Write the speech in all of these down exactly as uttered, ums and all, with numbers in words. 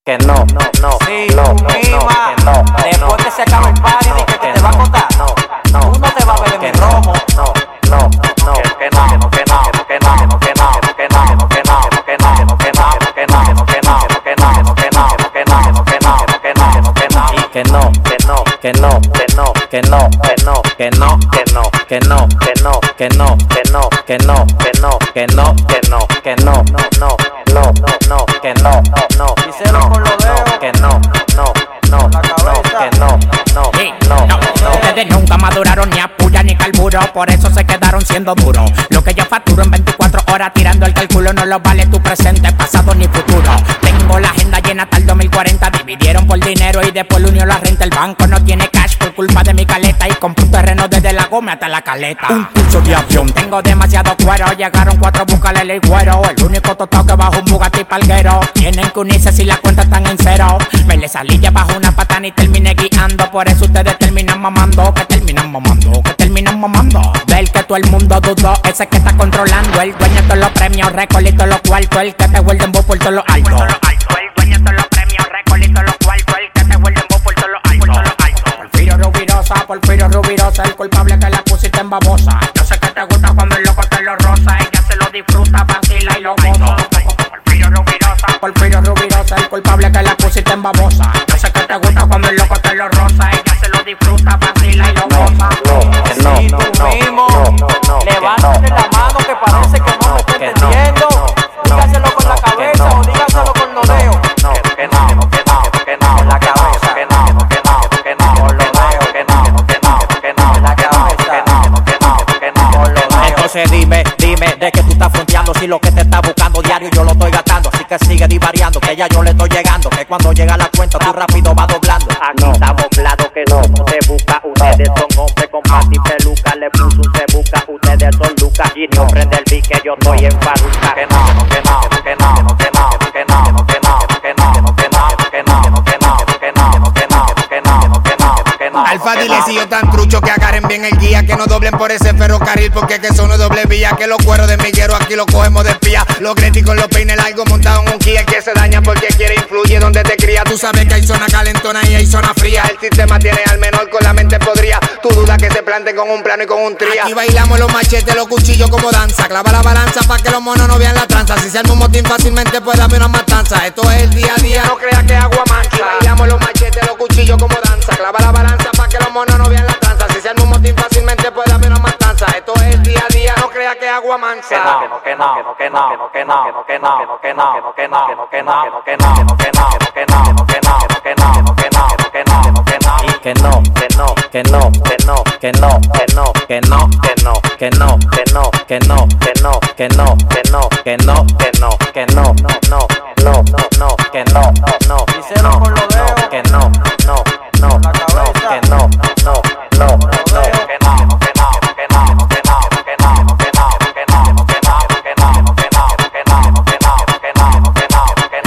Que no, no, no, sí, no, tú no, misma, no, no, después que se acabe el party, di que, que te va a contar. No, no, tú no te vas a beber mi no, romo. No, no, no, que no, que no, que no, que no, que no, que no, que no, que no, que no, que no, que no, que no, que no, que no, que no, que no, que no, que no, que no, y que no, que no, que no, que no, que no, que no, que no, que no, que no, que no, que no, que no, que no, que no, que no, que no, que no, no, no, no, que no, no, Díselo con los dedos. que no, no, no, La cabeza. que no, no, Sí, no, no, no. ustedes nunca maduraron ni a puya ni carburo, por eso se quedaron siendo duros. Lo que yo facturo en veinticuatro horas tirando el cálculo no lo vale tu presente, pasado ni futuro. Tengo la agenda llena hasta el dos mil cuarenta, dividieron por dinero y después lo unió la renta. El banco no tiene cash por culpa de mi caleta y compré un terreno desde la goma hasta la caleta. Un curso de avión, tengo demasiado cuero, llegaron cuatro buscarle el güero. El único tostado que bajo un Bugatti palguero. Tienen que unirse si las cuentas están en cero. Me le salí ya bajo una patana y terminé guiando, por eso ustedes terminan mamando, que terminan mamando, que terminan mamando. Del que todo el mundo dudó, ese que está controlando, el dueño de todos los premios, récord y todos los cuartos, el que te vuelven vos por todos los altos. El dueño de todos los premios, récord y todos los cuartos, el que te vuelven vos por todos los altos. Porfirio Rubirosa, Porfirio Rubirosa, el culpable que la pusiste en babosa. Yo sé que te gusta cuando el loco te lo roza, ella se lo disfruta, vacila y lo goza. Porfirio Rubirosa, Porfirio Rubirosa, el culpable que la pusiste en babosa. Yo sé que te gusta cuando el loco te lo roza, ella se lo disfruta, vacila y lo goza. Que no, Sí, no, tú no, mismo, no, no, no, levántale la mano que parece que no me está que no, entendiendo. no, Dígaselo con la no, que cabeza no, o dígaselo con los no, dedos. no, que no, que no, que no, En la cabeza. que no, que no, que no, que no, Con los dedos. que no, que no, que no, En la que no, cabeza. que no, que no, que no, Con los que no. dedos. Entonces dime, dime, de que tú estás fronteando, si lo que te está buscando diario yo lo estoy gastando, así que sigue divariando, que ya yo le estoy llegando, que cuando llega la cuenta tú rápido va doblando. Aquí estamos claros que no se busca, ustedes son hombres con pata y peluca, le puso un se busca, ustedes son lucas, y no prende el beat que yo estoy en faruca. Que no, que no, que no, que no, que no, que no, que no, que no, que no, que no, que no, que no, que no, que no, que no, que no, que no, que no. Alfa, dile si yo tan trucho que agarren bien el guía, que no doblen por ese ferrocarril porque que eso no es doble vía, que los cueros de miguero aquí los cogemos de espía, los críticos los peines largos montados en un Kia, que se daña porque quiere influye donde te cría. Tú sabes que hay zona calentona y hay zona fría, el sistema tiene al menor con la mente podría, tú dudas que se plante con un plano y con un tría. Aquí bailamos los machetes, los cuchillos como danza, clava la balanza pa' que los monos no vean la tranza, si se arma un motín fácilmente puede haber una matanza, esto es el día a día, no creas que es agua mancha. Aquí bailamos los machetes, los cuchillos como danza, clava la balanza pa' que los monos no vean la tranza, si se arma un motín fácilmente puede haber una matanza, esto es el día a día, no creas que es agua mancha. Que no, que no, que no, que no, que no, que no, que no, que no, que no, que no, que no, que no, que no, que no, que no, que no, que no, que no, que no, que no, y que no, que no, que no, que no, que no, que no, que no, que no, que no, que no, que no, que no, que no, que no, que no, que no, que no, no, no, no, no, que no, no, Díselo con los dedos. que no, no, no, La cabeza. que no, no, no, no, que no, que no, que no, que no, que no, que no, que no, que no, que no, que no, que no, que no, que no, que no, que no, que no, que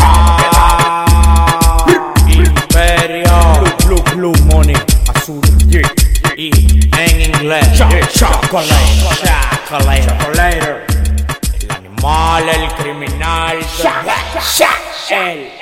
no. Imperio, blue, blue, blue money, azul, yeah, y en inglés, chocolate, chocolate, chocolate, el animal, el criminal, el